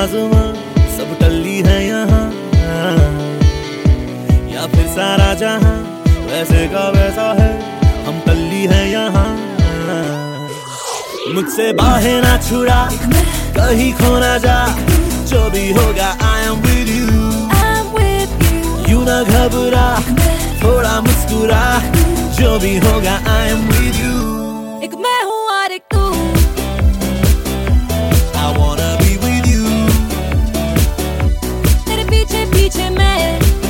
आसमां सब टल्ली है यहाँ, या फिर सारा जहां वैसे का वैसा है, हम टल्ली है यहाँ। मुझसे बाहें ना छुड़ा, कहीं खो ना जा, जो भी होगा I am with you। यूं ना घबरा, थोड़ा मुस्कुरा, जो भी होगा I am with you। एक मैं हूँ और एक तू, I wanna be with you। तेरे पीछे पीछे मैं,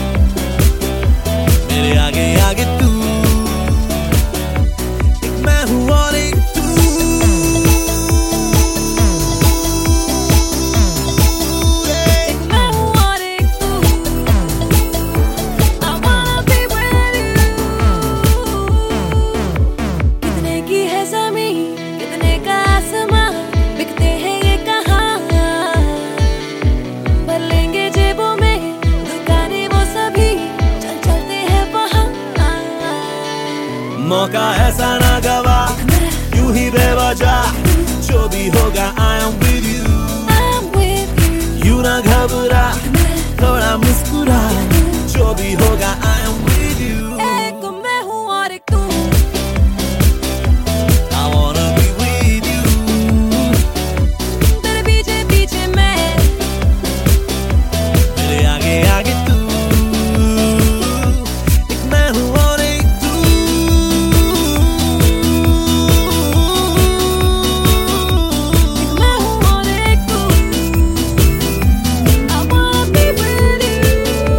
मेरे आगे आगे तू। एक मैं हूँ और एक तू। एक मैं हूँ और एक तू। I wanna be with you। कितने की है ज़मीं, कितने का आसमां, बिकते हैं ये कहाँ, भर लेंगे जेबों में दुकानें वो सभी, चल चलते हैं वहाँ। मौका ऐसा ना गवा, यूं ही बेवजह, जो भी होगा I am with you। I'm with you। यूं ना घबरा, थोड़ा मुस्कुरा, जो भी होगा I am with you। एक मैं हूँ और एक तू, I wanna be with you। तेरे पीछे पीछे मैं, मेरे आगे आगे तू। एक मैं हूँ और एक तू। एक मैं हूँ और एक तू। I wanna be with you।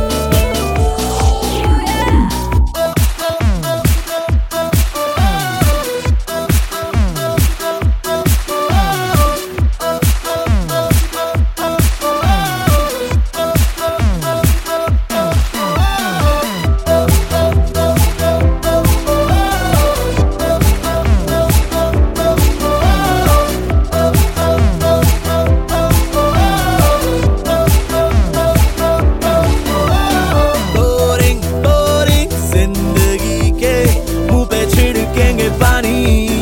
Boring boring जिंदगी के मुंह पे छिड़केंगे पानी।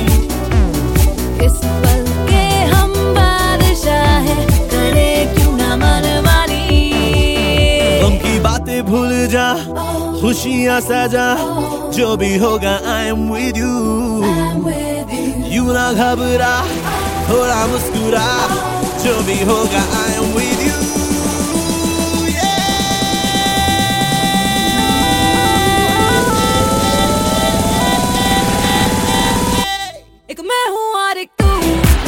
इस पल के हम बादशाह हैं, करे क्यों ना मनमानी। गम की बातें भूल जा, खुशियां सजा, जो भी होगा I am with you। I'm with you। यूं ना घबरा, थोड़ा मुस्कुरा, जो भी होगा I am with you। एक मैं हूँ और एक तू,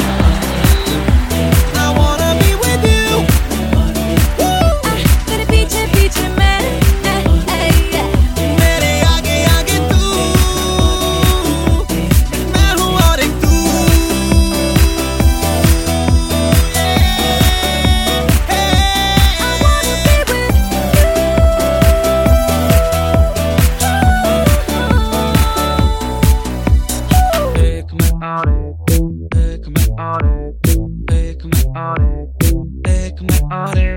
I wanna be with you। तेरे पीछे पीछे मैं, मेरे आगे आगे तू। मैं हूँ और एक तू। I wanna be with you। एक मैं और एक, एक मैं और एक, एक मैं और एक, एक मैं और एक।